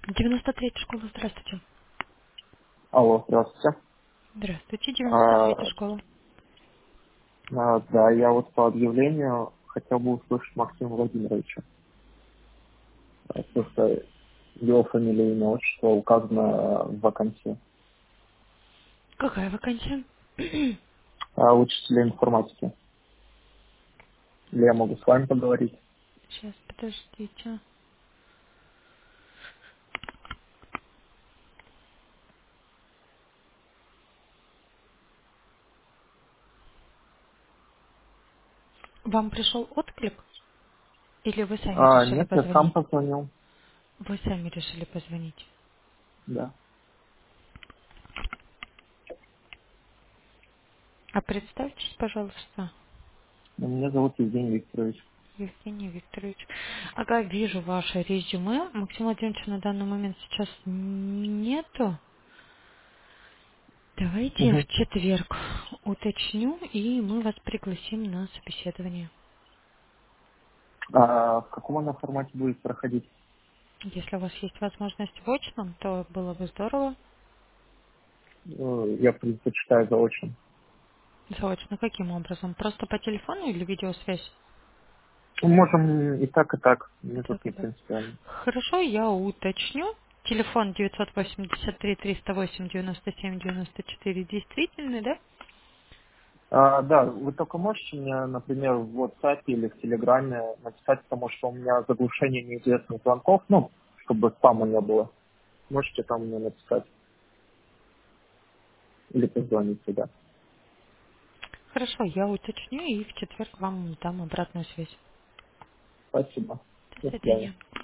93-я школа, здравствуйте. Алло, здравствуйте. Здравствуйте, А, 93-я школа. да, я вот по объявлению хотел бы услышать Максима Владимировича. Потому что его фамилия, имя, отчество указано в вакансии. Какая вакансия? Учителя информатики. Или я могу с вами поговорить? Сейчас, подождите. Вам пришел отклик? Или вы сами решили Нет, я сам позвонить? позвонил. Вы сами решили позвонить. Да. А представьтесь, пожалуйста, Меня зовут Евгений Викторович. Евгений Викторович. Ага, вижу ваше резюме. Максима Владимировича на данный момент сейчас нету. Давайте в Мгм. четверг уточню, и мы вас пригласим на собеседование. В каком она формате будет проходить? Если у вас есть возможность в очном, то было бы здорово. Я предпочитаю заочно. Заочно каким образом? Просто по телефону или видеосвязь? Можем и так, и так. И Мне так, тут и не так. принципиально. Хорошо, я уточню. Телефон 983-308-97-94 действительный, да? Да, вы только можете мне, например, в WhatsApp или в Телеграме написать, потому что у меня заглушение неизвестных звонков, ну, чтобы спама не было. Можете там мне написать или позвонить сюда. Хорошо, я уточню и в четверг вам дам обратную связь. Спасибо. До До свидания. свидания.